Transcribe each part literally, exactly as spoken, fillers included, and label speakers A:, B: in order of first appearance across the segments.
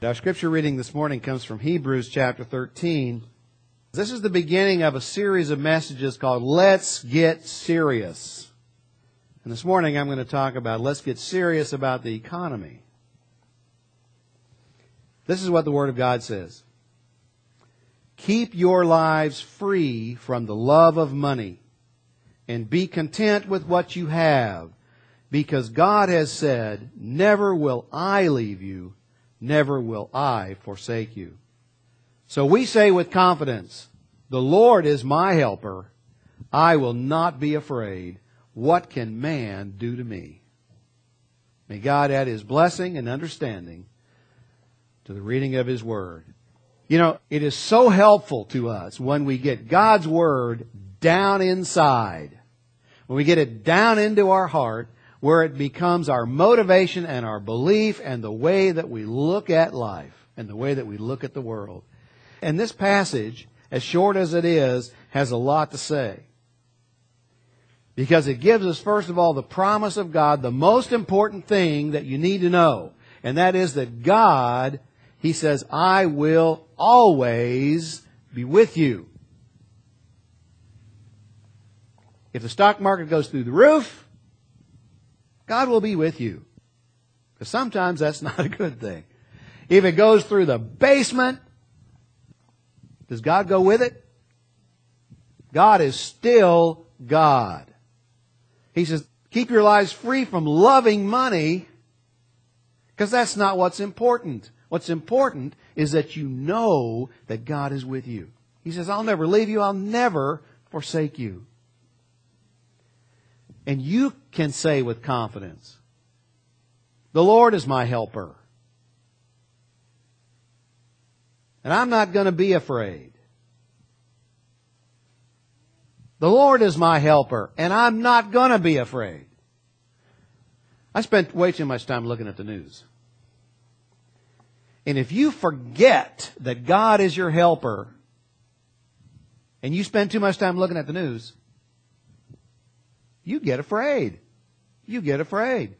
A: Our scripture reading this morning comes from Hebrews chapter thirteen. This is the beginning of a series of messages called Let's Get Serious. And this morning I'm going to talk about let's get serious about the economy. This is what the Word of God says. Keep your lives free from the love of money and be content with what you have, because God has said, never will I leave you, never will I forsake you. So we say with confidence, the Lord is my helper. I will not be afraid. What can man do to me? May God add His blessing and understanding to the reading of His Word. You know, it is so helpful to us when we get God's Word down inside, when we get it down into our heart, where it becomes our motivation and our belief and the way that we look at life and the way that we look at the world. And this passage, as short as it is, has a lot to say. Because it gives us, first of all, the promise of God, the most important thing that you need to know. And that is that God, He says, I will always be with you. If the stock market goes through the roof, God will be with you. Because sometimes that's not a good thing. If it goes through the basement, does God go with it? God is still God. He says, keep your lives free from loving money, because that's not what's important. What's important is that you know that God is with you. He says, I'll never leave you. I'll never forsake you. And you can say with confidence, the Lord is my helper. And I'm not going to be afraid. The Lord is my helper, and I'm not going to be afraid. I spent way too much time looking at the news. And if you forget that God is your helper, and you spend too much time looking at the news, you get afraid. You get afraid.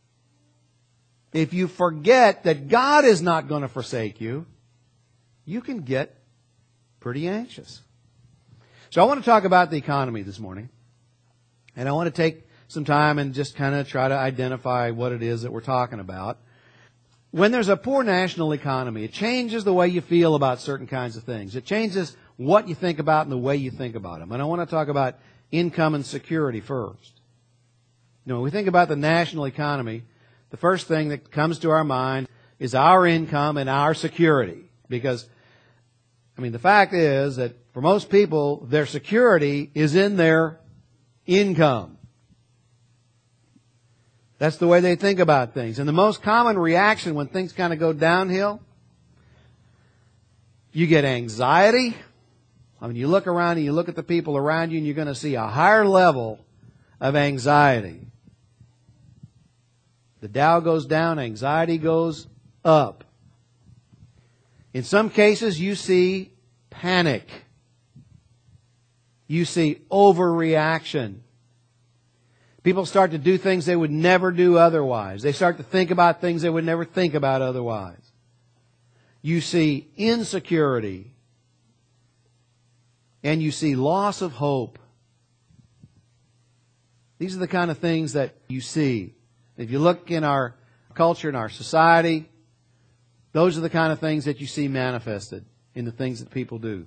A: If you forget that God is not going to forsake you, you can get pretty anxious. So I want to talk about the economy this morning. And I want to take some time and just kind of try to identify what it is that we're talking about. When there's a poor national economy, it changes the way you feel about certain kinds of things. It changes what you think about and the way you think about them. And I want to talk about income and security first. You know, when we think about the national economy, the first thing that comes to our mind is our income and our security. Because, I mean, the fact is that for most people, their security is in their income. That's the way they think about things. And the most common reaction when things kind of go downhill, you get anxiety. I mean, you look around and you look at the people around you and you're going to see a higher level of anxiety. The Dow goes down, anxiety goes up. In some cases, you see panic. You see overreaction. People start to do things they would never do otherwise. They start to think about things they would never think about otherwise. You see insecurity. And you see loss of hope. These are the kind of things that you see. If you look in our culture, in our society, those are the kind of things that you see manifested in the things that people do.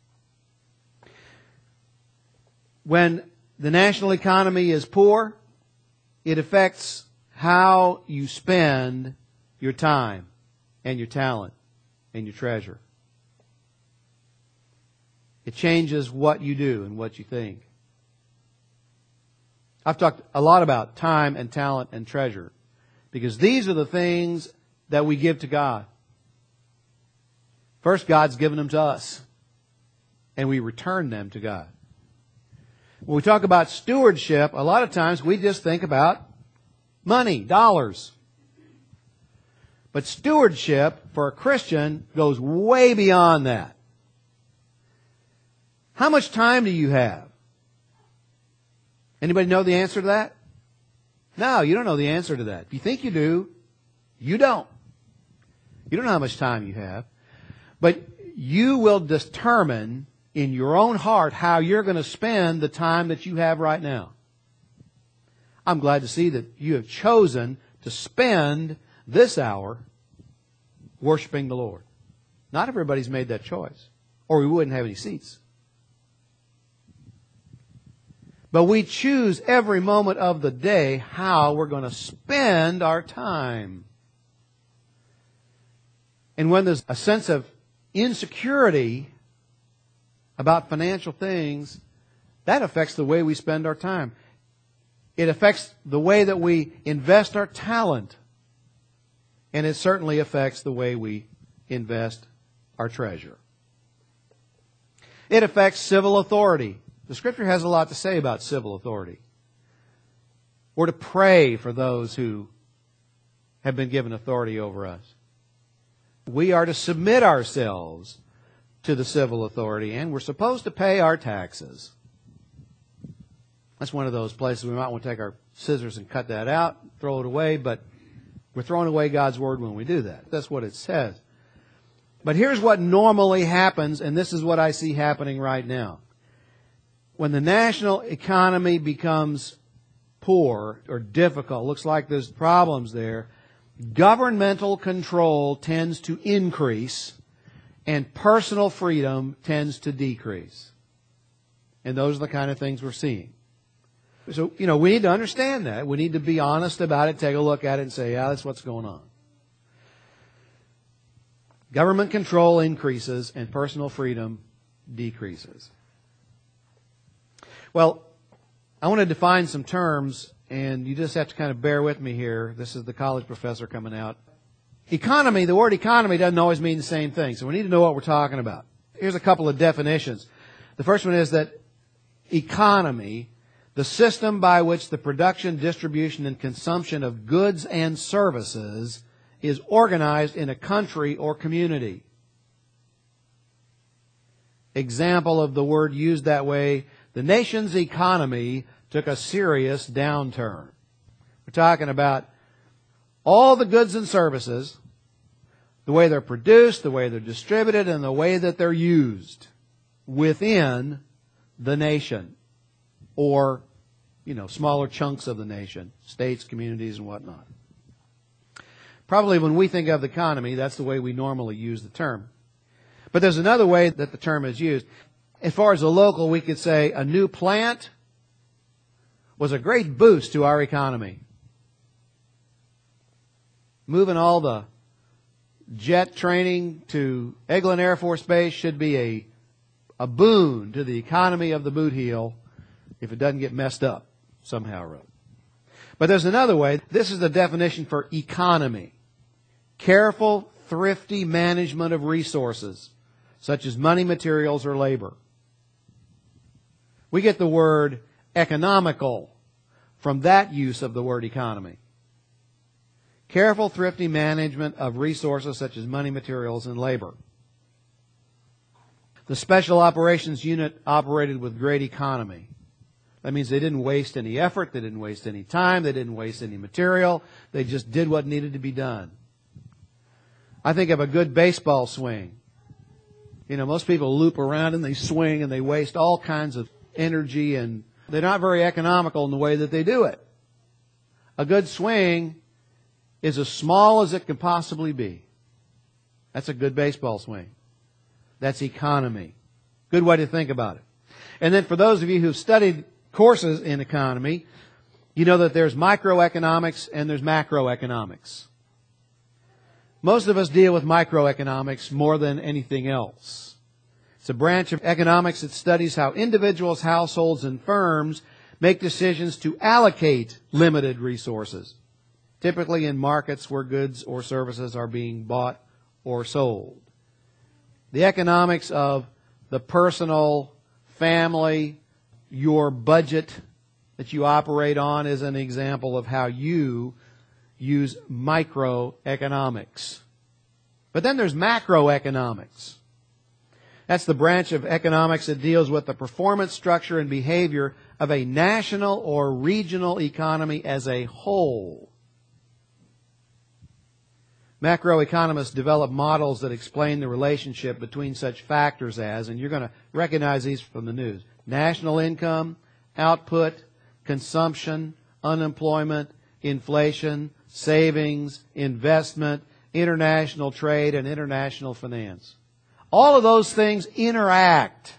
A: When the national economy is poor, it affects how you spend your time and your talent and your treasure. It changes what you do and what you think. I've talked a lot about time and talent and treasure because these are the things that we give to God. First, God's given them to us, and we return them to God. When we talk about stewardship, a lot of times we just think about money, dollars. But stewardship for a Christian goes way beyond that. How much time do you have? Anybody know the answer to that? No, you don't know the answer to that. If you think you do, you don't. You don't know how much time you have. But you will determine in your own heart how you're going to spend the time that you have right now. I'm glad to see that you have chosen to spend this hour worshiping the Lord. Not everybody's made that choice, or we wouldn't have any seats. But we choose every moment of the day how we're going to spend our time. And when there's a sense of insecurity about financial things, that affects the way we spend our time. It affects the way that we invest our talent. And it certainly affects the way we invest our treasure. It affects civil authority. The Scripture has a lot to say about civil authority. We're to pray for those who have been given authority over us. We are to submit ourselves to the civil authority, and we're supposed to pay our taxes. That's one of those places we might want to take our scissors and cut that out, throw it away, but we're throwing away God's Word when we do that. That's what it says. But here's what normally happens, and this is what I see happening right now. When the national economy becomes poor or difficult, looks like there's problems there, governmental control tends to increase and personal freedom tends to decrease. And those are the kind of things we're seeing. So, you know, we need to understand that. We need to be honest about it, take a look at it and say, yeah, that's what's going on. Government control increases and personal freedom decreases. Well, I want to define some terms, and you just have to kind of bear with me here. This is the college professor coming out. Economy, the word economy doesn't always mean the same thing, so we need to know what we're talking about. Here's a couple of definitions. The first one is that economy, the system by which the production, distribution, and consumption of goods and services is organized in a country or community. Example of the word used that way, the nation's economy took a serious downturn. We're talking about all the goods and services, the way they're produced, the way they're distributed, and the way that they're used within the nation. Or, you know, smaller chunks of the nation, states, communities, and whatnot. Probably when we think of the economy, that's the way we normally use the term. But there's another way that the term is used. As far as the local, we could say a new plant was a great boost to our economy. Moving all the jet training to Eglin Air Force Base should be a, a boon to the economy of the Boot Heel if it doesn't get messed up somehow or other. But there's another way. This is the definition for economy. Careful, thrifty management of resources, such as money, materials, or labor. We get the word economical from that use of the word economy. Careful, thrifty management of resources such as money, materials, and labor. The Special Operations Unit operated with great economy. That means they didn't waste any effort, they didn't waste any time, they didn't waste any material. They just did what needed to be done. I think of a good baseball swing. You know, most people loop around and they swing and they waste all kinds of energy, and they're not very economical in the way that they do it. A good swing is as small as it can possibly be. That's a good baseball swing. That's economy. Good way to think about it. And then for those of you who've studied courses in economy, you know that there's microeconomics and there's macroeconomics. Most of us deal with microeconomics more than anything else. It's a branch of economics that studies how individuals, households, and firms make decisions to allocate limited resources, typically in markets where goods or services are being bought or sold. The economics of the personal, family, your budget that you operate on is an example of how you use microeconomics. But then there's macroeconomics. That's the branch of economics that deals with the performance, structure, and behavior of a national or regional economy as a whole. Macroeconomists develop models that explain the relationship between such factors as, and you're going to recognize these from the news, national income, output, consumption, unemployment, inflation, savings, investment, international trade, and international finance. All of those things interact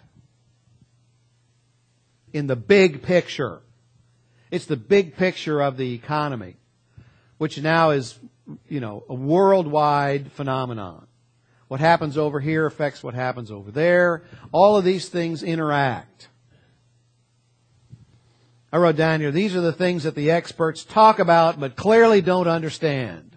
A: in the big picture. It's the big picture of the economy, which now is, you know, a worldwide phenomenon. What happens over here affects what happens over there. All of these things interact. I wrote down here, these are the things that the experts talk about but clearly don't understand.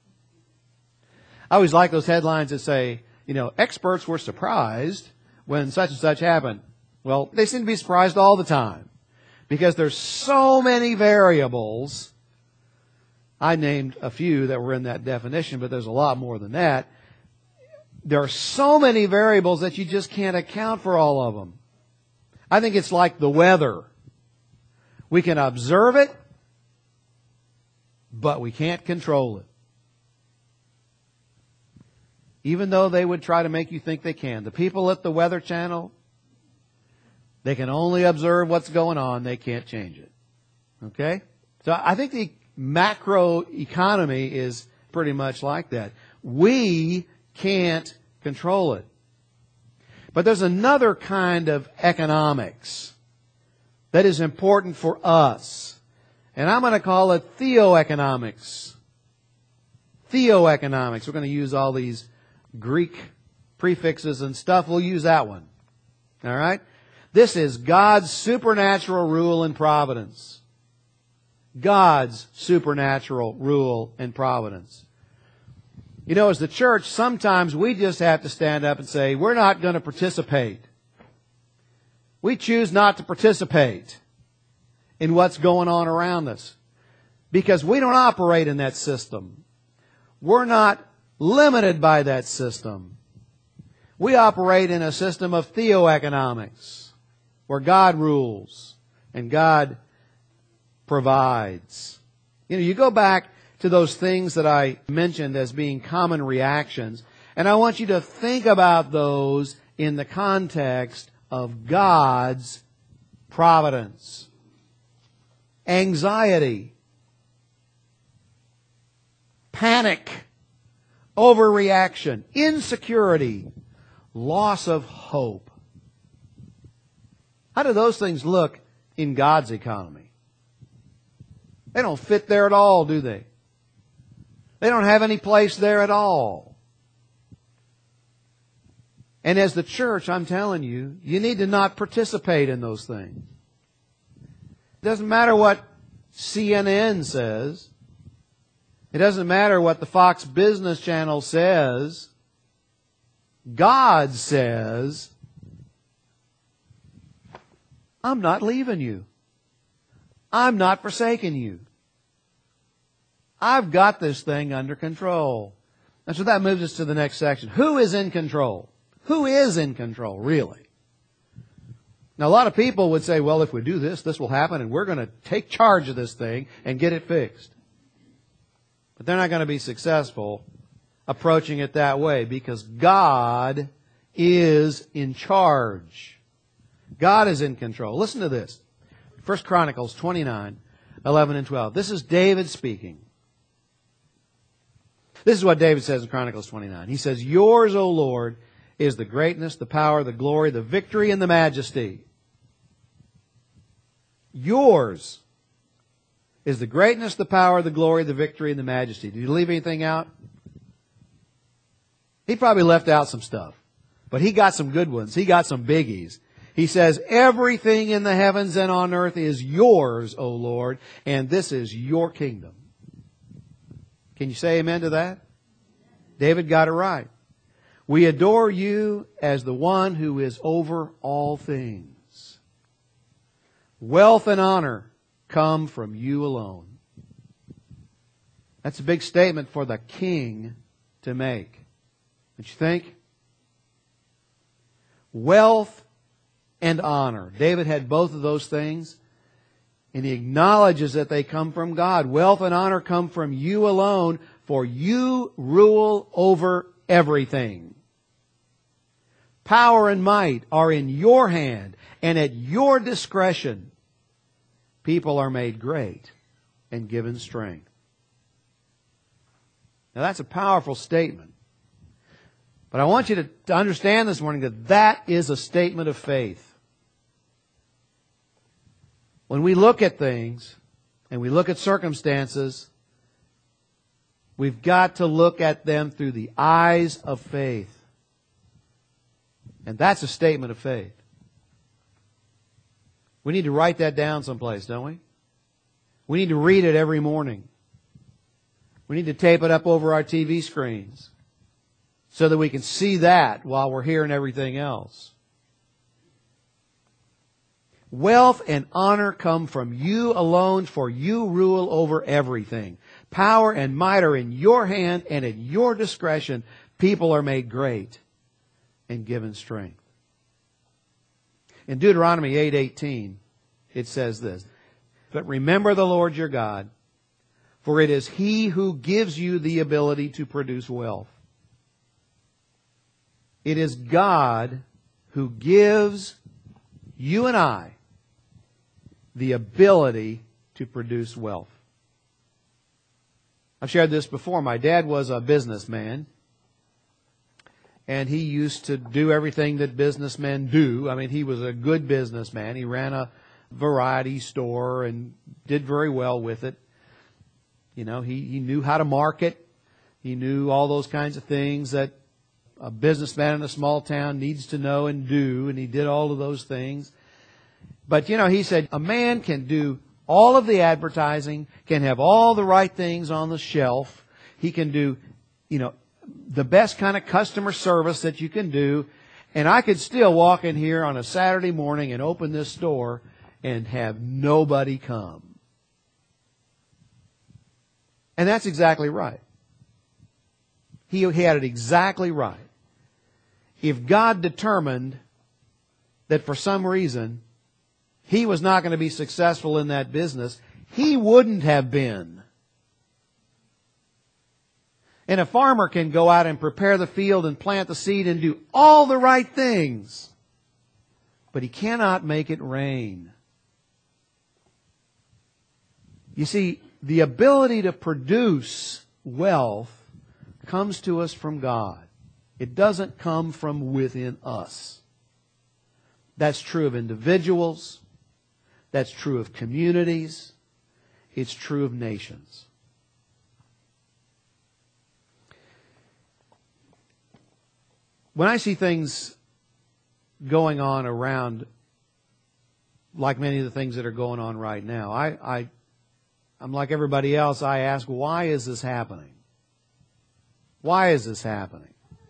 A: I always like those headlines that say, you know, experts were surprised when such and such happened. Well, they seem to be surprised all the time because there's so many variables. I named a few that were in that definition, but there's a lot more than that. There are so many variables that you just can't account for all of them. I think it's like the weather. We can observe it, but we can't control it. Even though they would try to make you think they can. The people at the Weather Channel, they can only observe what's going on. They can't change it. Okay? So I think the macro economy is pretty much like that. We can't control it. But there's another kind of economics that is important for us. And I'm going to call it theoeconomics. Theoeconomics. We're going to use all these Greek prefixes and stuff. We'll use that one. All right? This is God's supernatural rule and providence. God's supernatural rule and providence. You know, as the church, sometimes we just have to stand up and say, we're not going to participate. We choose not to participate in what's going on around us because we don't operate in that system. We're not limited by that system. We operate in a system of theoeconomics where God rules and God provides. You know, you go back to those things that I mentioned as being common reactions, and I want you to think about those in the context of God's providence. Anxiety, panic, overreaction, insecurity, loss of hope. How do those things look in God's economy? They don't fit there at all, do they? They don't have any place there at all. And as the church, I'm telling you, you need to not participate in those things. It doesn't matter what C N N says. It doesn't matter what the Fox Business Channel says. God says, I'm not leaving you. I'm not forsaking you. I've got this thing under control. And so that moves us to the next section. Who is in control? Who is in control, really? Now, a lot of people would say, well, if we do this, this will happen, and we're going to take charge of this thing and get it fixed. But they're not going to be successful approaching it that way because God is in charge. God is in control. Listen to this. First Chronicles twenty-nine, eleven and twelve. This is David speaking. This is what David says in Chronicles twenty-nine. He says, yours, O Lord, is the greatness, the power, the glory, the victory, and the majesty. Yours is the greatness, the power, the glory, the victory, and the majesty. Did you leave anything out? He probably left out some stuff. But he got some good ones. He got some biggies. He says, everything in the heavens and on earth is yours, O Lord, and this is your kingdom. Can you say amen to that? David got it right. We adore you as the one who is over all things. Wealth and honor come from you alone. That's a big statement for the king to make. Don't you think? Wealth and honor. David had both of those things, and he acknowledges that they come from God. Wealth and honor come from you alone, for you rule over everything. Power and might are in your hand, and at your discretion, people are made great and given strength. Now that's a powerful statement. But I want you to, to understand this morning that that is a statement of faith. When we look at things and we look at circumstances, we've got to look at them through the eyes of faith. And that's a statement of faith. We need to write that down someplace, don't we? We need to read it every morning. We need to tape it up over our T V screens so that we can see that while we're hearing everything else. Wealth and honor come from you alone, for you rule over everything. Power and might are in your hand, and at your discretion, people are made great and given strength. In Deuteronomy eight eighteen, it says this, "But remember the Lord your God, for it is He who gives you the ability to produce wealth." It is God who gives you and I the ability to produce wealth. I've shared this before. My dad was a businessman, and he used to do everything that businessmen do. I mean, he was a good businessman. He ran a variety store and did very well with it. You know, he, he knew how to market. He knew all those kinds of things that a businessman in a small town needs to know and do, and he did all of those things. But, you know, he said, a man can do all of the advertising, can have all the right things on the shelf. He can do, you know, the best kind of customer service that you can do. And I could still walk in here on a Saturday morning and open this store and have nobody come. And that's exactly right. He, he had it exactly right. If God determined that for some reason he was not going to be successful in that business, he wouldn't have been. And a farmer can go out and prepare the field and plant the seed and do all the right things, but he cannot make it rain. You see, the ability to produce wealth comes to us from God. It doesn't come from within us. That's true of individuals. That's true of communities. It's true of nations. When I see things going on around, like many of the things that are going on right now, I, I, I'm like everybody else. I ask, why is this happening? Why is this happening?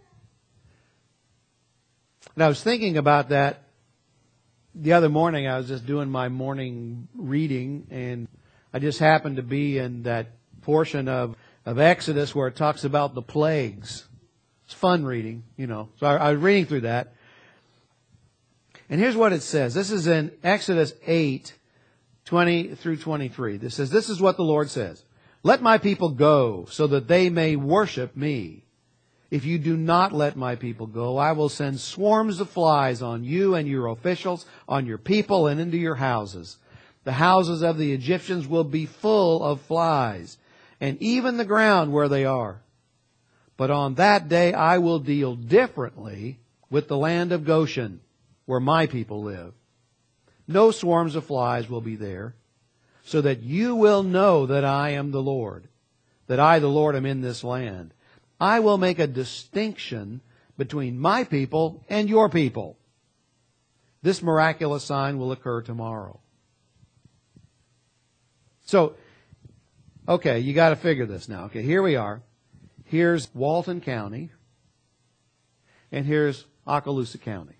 A: And I was thinking about that the other morning. I was just doing my morning reading, and I just happened to be in that portion of, of Exodus where it talks about the plagues. It's fun reading, you know. So I, I was reading through that. And here's what it says. This is in Exodus eight, twenty through twenty-three. This says, "This is what the Lord says. Let my people go so that they may worship me. If you do not let my people go, I will send swarms of flies on you and your officials, on your people, and into your houses. The houses of the Egyptians will be full of flies, and even the ground where they are. But on that day I will deal differently with the land of Goshen, where my people live. No swarms of flies will be there, so that you will know that I am the Lord, that I, the Lord, am in this land. I will make a distinction between my people and your people. This miraculous sign will occur tomorrow." So, okay, you got to figure this now. Okay, here we are. Here's Walton County, and here's Okaloosa County.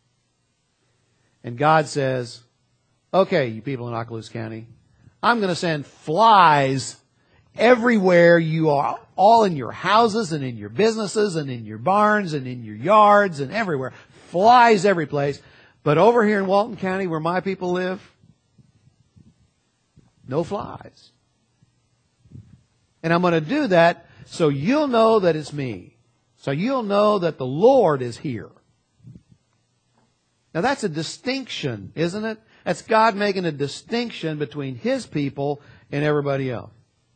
A: And God says, okay, you people in Okaloosa County, I'm going to send flies everywhere you are, all in your houses and in your businesses and in your barns and in your yards and everywhere. Flies every place. But over here in Walton County where my people live, no flies. And I'm going to do that so you'll know that it's me. So you'll know that the Lord is here. Now that's a distinction, isn't it? That's God making a distinction between His people and everybody else.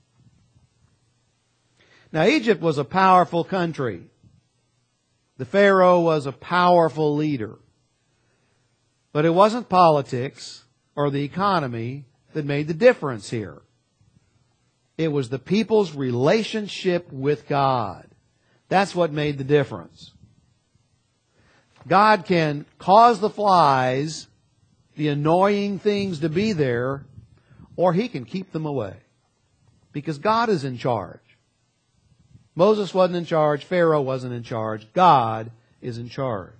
A: Now Egypt was a powerful country. The Pharaoh was a powerful leader. But it wasn't politics or the economy that made the difference here. It was the people's relationship with God. That's what made the difference. God can cause the flies, the annoying things to be there, or He can keep them away. Because God is in charge. Moses wasn't in charge. Pharaoh wasn't in charge. God is in charge.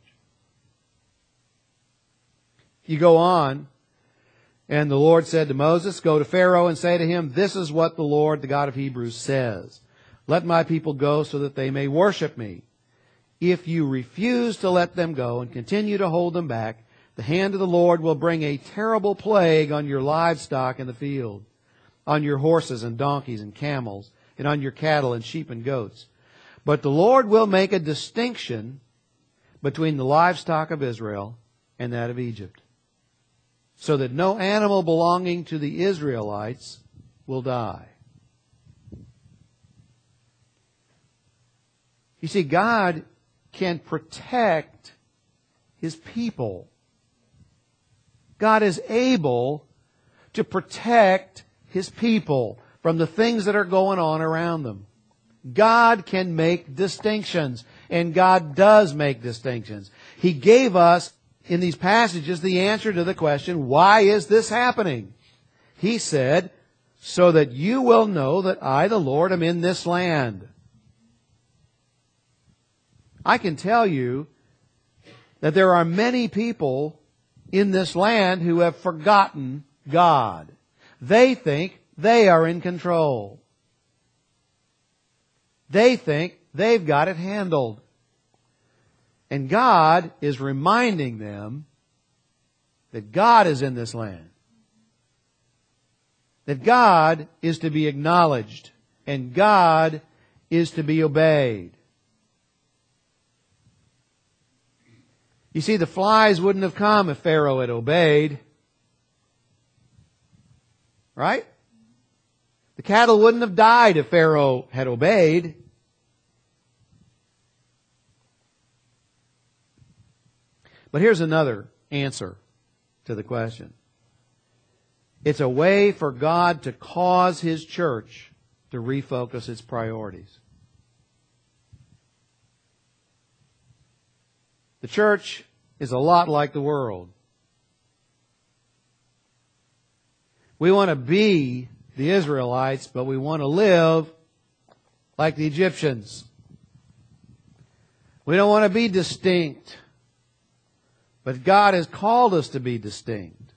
A: You go on, and the Lord said to Moses, "Go to Pharaoh and say to him, this is what the Lord, the God of Hebrews, says. Let my people go so that they may worship me. If you refuse to let them go and continue to hold them back, the hand of the Lord will bring a terrible plague on your livestock in the field, on your horses and donkeys and camels, and on your cattle and sheep and goats. But the Lord will make a distinction between the livestock of Israel and that of Egypt, so that no animal belonging to the Israelites will die." You see, God can protect His people. God is able to protect His people from the things that are going on around them. God can make distinctions, and God does make distinctions. He gave us in these passages the answer to the question, why is this happening? He said, so that you will know that I, the Lord, am in this land. I can tell you that there are many people in this land who have forgotten God. They think they are in control. They think they've got it handled. And God is reminding them that God is in this land. That God is to be acknowledged. And God is to be obeyed. You see, the flies wouldn't have come if Pharaoh had obeyed. Right? The cattle wouldn't have died if Pharaoh had obeyed. But here's another answer to the question. It's a way for God to cause His church to refocus its priorities. The church is a lot like the world. We want to be the Israelites, but we want to live like the Egyptians. We don't want to be distinct, but God has called us to be distinct.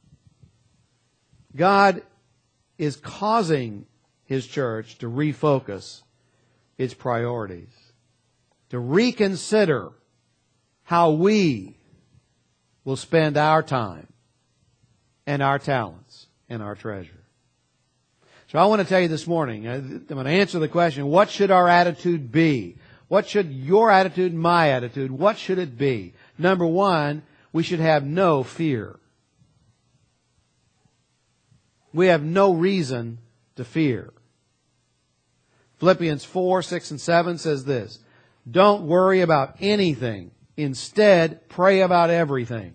A: God is causing His church to refocus its priorities, to reconsider how we will spend our time and our talents and our treasure. So I want to tell you this morning, I'm going to answer the question, what should our attitude be? What should your attitude and my attitude, what should it be? Number one, we should have no fear. We have no reason to fear. Philippians four, six, and seven says this, don't worry about anything. Instead, pray about everything.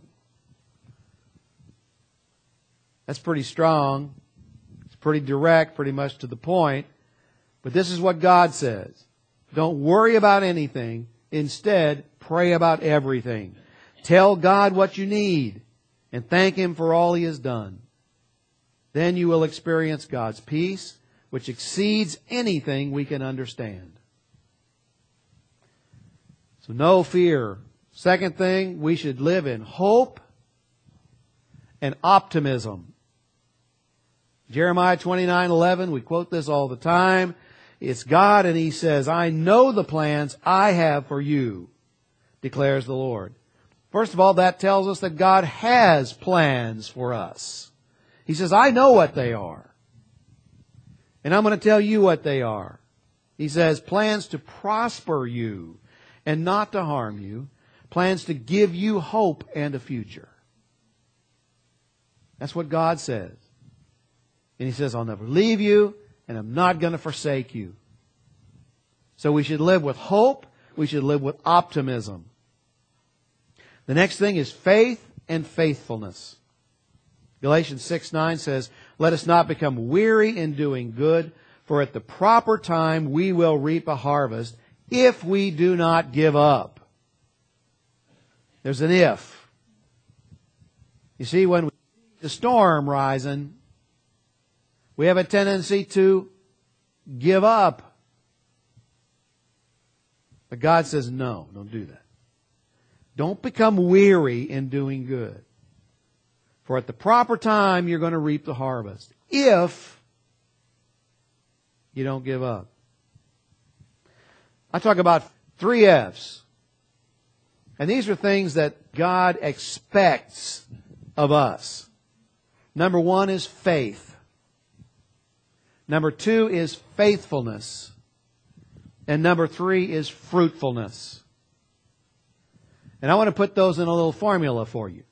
A: That's pretty strong. It's pretty direct, pretty much to the point. But this is what God says. Don't worry about anything. Instead, pray about everything. Tell God what you need and thank Him for all He has done. Then you will experience God's peace, which exceeds anything we can understand. So no fear. Second thing, we should live in hope and optimism. Jeremiah twenty-nine eleven, we quote this all the time. It's God, and He says, I know the plans I have for you, declares the Lord. First of all, that tells us that God has plans for us. He says, I know what they are. And I'm going to tell you what they are. He says plans to prosper you and not to harm you, plans to give you hope and a future. That's what God says. And He says, I'll never leave you and I'm not going to forsake you. So we should live with hope. We should live with optimism. The next thing is faith and faithfulness. Galatians six nine says, let us not become weary in doing good, for at the proper time we will reap a harvest if we do not give up. There's an if. You see, when we see the storm rising, we have a tendency to give up. But God says, no, don't do that. Don't become weary in doing good. For at the proper time, you're going to reap the harvest. If you don't give up. I talk about three F's. And these are things that God expects of us. Number one is faith. Number two is faithfulness. And number three is fruitfulness. And I want to put those in a little formula for you.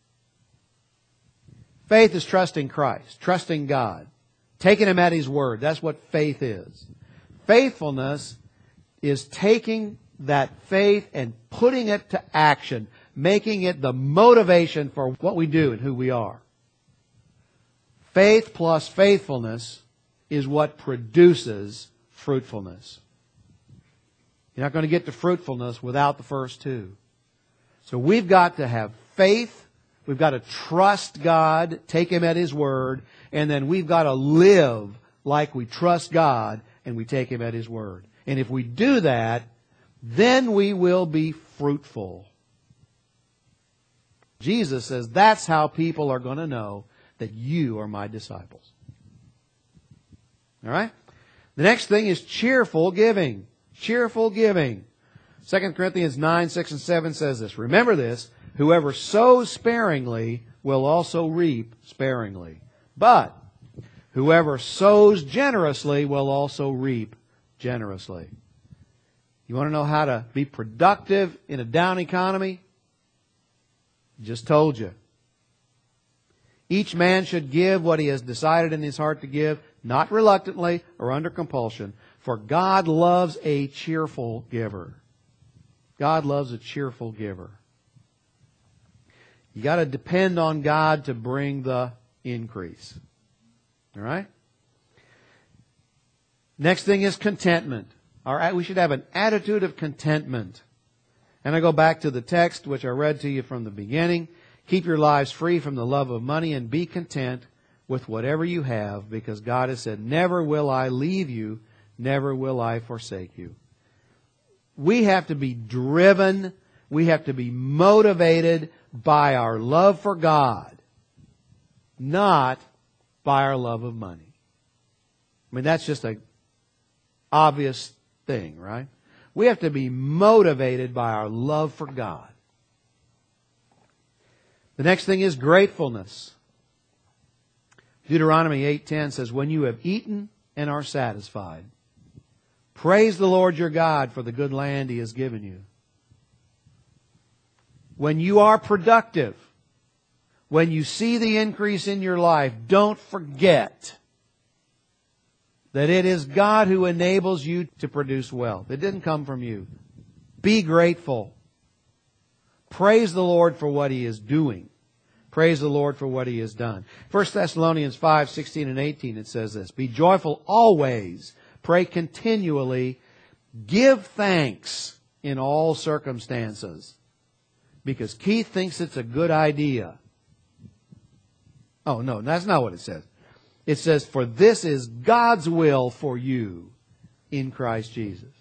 A: Faith is trusting Christ, trusting God, taking Him at His word. That's what faith is. Faithfulness is taking that faith and putting it to action, making it the motivation for what we do and who we are. Faith plus faithfulness is what produces fruitfulness. You're not going to get to fruitfulness without the first two. So we've got to have faith. We've got to trust God, take Him at His word, and then we've got to live like we trust God and we take Him at His word. And if we do that, then we will be fruitful. Jesus says that's how people are going to know that you are my disciples. All right? The next thing is cheerful giving. Cheerful giving. Second Corinthians nine, six, and seven says this. Remember this, whoever sows sparingly will also reap sparingly. But whoever sows generously will also reap generously. You want to know how to be productive in a down economy? Just told you. Each man should give what he has decided in his heart to give, not reluctantly or under compulsion, for God loves a cheerful giver. God loves a cheerful giver. You got to depend on God to bring the increase. All right? Next thing is contentment. All right, we should have an attitude of contentment. And I go back to the text which I read to you from the beginning. Keep your lives free from the love of money and be content with whatever you have, because God has said, never will I leave you, never will I forsake you. We have to be driven, we have to be motivated by our love for God, not by our love of money. I mean, that's just an obvious thing, right? We have to be motivated by our love for God. The next thing is gratefulness. Deuteronomy eight ten says, when you have eaten and are satisfied, praise the Lord your God for the good land He has given you. When you are productive, when you see the increase in your life, don't forget that it is God who enables you to produce wealth. It didn't come from you. Be grateful. Praise the Lord for what He is doing. Praise the Lord for what He has done. First Thessalonians five, sixteen and eighteen, it says this. Be joyful always. Pray continually. Give thanks in all circumstances. Because Keith thinks it's a good idea. Oh, no, that's not what it says. It says, for this is God's will for you in Christ Jesus.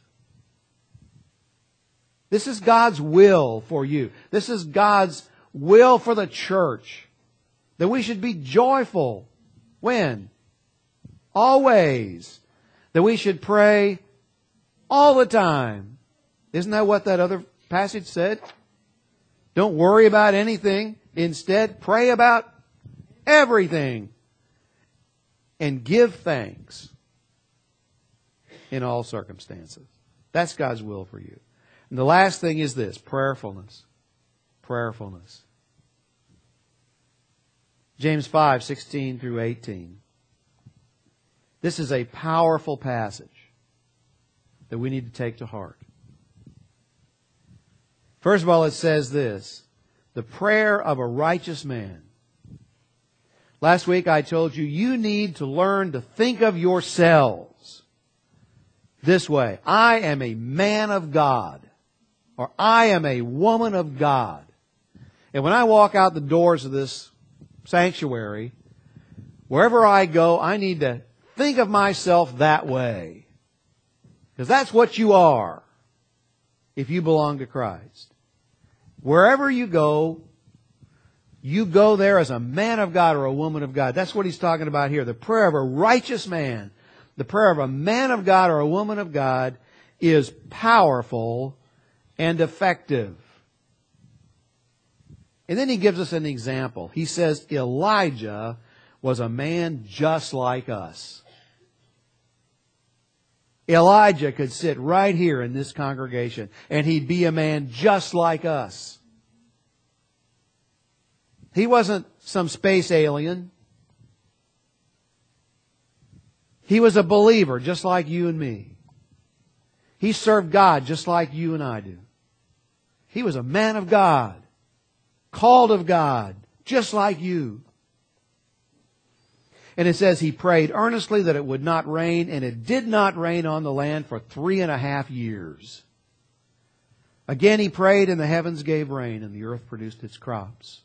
A: This is God's will for you. This is God's will for the church. That we should be joyful. When? Always. That we should pray all the time. Isn't that what that other passage said? Don't worry about anything. Instead, pray about everything. And give thanks. in all circumstances. That's God's will for you. And the last thing is this, prayerfulness. Prayerfulness. James five, sixteen through eighteen. This is a powerful passage that we need to take to heart. First of all, it says this, the prayer of a righteous man. Last week I told you, you need to learn to think of yourselves this way. I am a man of God, or I am a woman of God. And when I walk out the doors of this sanctuary, wherever I go, I need to think of myself that way. Because that's what you are if you belong to Christ. Wherever you go, you go there as a man of God or a woman of God. That's what he's talking about here. The prayer of a righteous man, the prayer of a man of God or a woman of God is powerful and effective. And then he gives us an example. He says Elijah was a man just like us. Elijah could sit right here in this congregation and he'd be a man just like us. He wasn't some space alien. He was a believer just like you and me. He served God just like you and I do. He was a man of God, called of God, just like you. And it says he prayed earnestly that it would not rain, and it did not rain on the land for three and a half years. Again he prayed, and the heavens gave rain, and the earth produced its crops.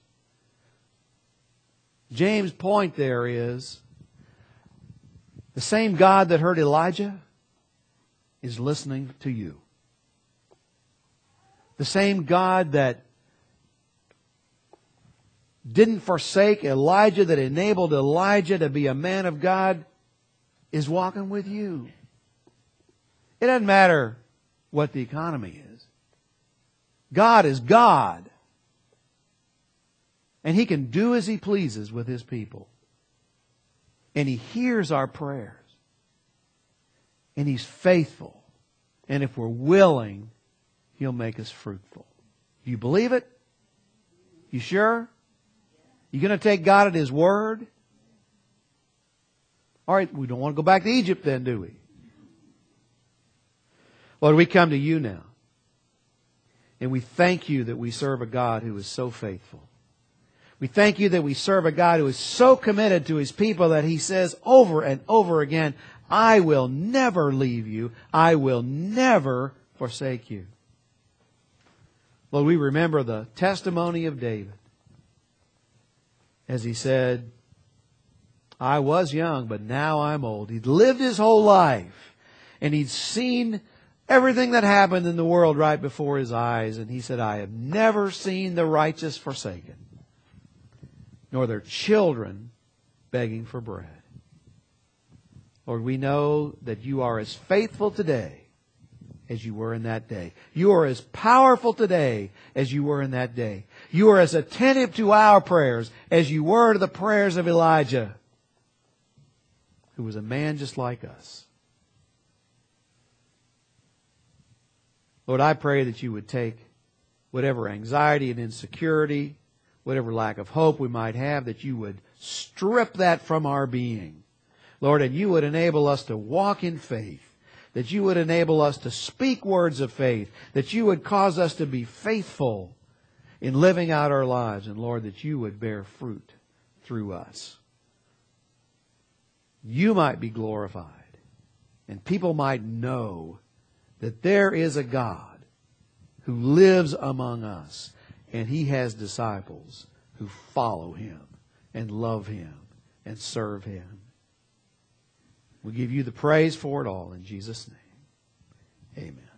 A: James' point there is, the same God that heard Elijah is listening to you. The same God that didn't forsake Elijah, that enabled Elijah to be a man of God, is walking with you. It doesn't matter what the economy is. God is God. And He can do as He pleases with His people. And He hears our prayers. And He's faithful. And if we're willing, He'll make us fruitful. Do you believe it? You sure? You going to take God at His word? All right, we don't want to go back to Egypt then, do we? Lord, we come to You now. And we thank You that we serve a God who is so faithful. We thank You that we serve a God who is so committed to His people that He says over and over again, I will never leave you. I will never forsake you. Lord, we remember the testimony of David. As he said, I was young, but now I'm old. He'd lived his whole life. And he'd seen everything that happened in the world right before his eyes. And he said, I have never seen the righteous forsaken, nor their children begging for bread. Lord, we know that You are as faithful today as You were in that day. You are as powerful today as You were in that day. You are as attentive to our prayers as You were to the prayers of Elijah, who was a man just like us. Lord, I pray that You would take whatever anxiety and insecurity, whatever lack of hope we might have, that You would strip that from our being. Lord, and You would enable us to walk in faith, that You would enable us to speak words of faith, that You would cause us to be faithful in living out our lives, and Lord, that You would bear fruit through us. You might be glorified, and people might know that there is a God who lives among us, and He has disciples who follow Him and love Him and serve Him. We give You the praise for it all in Jesus' name. Amen.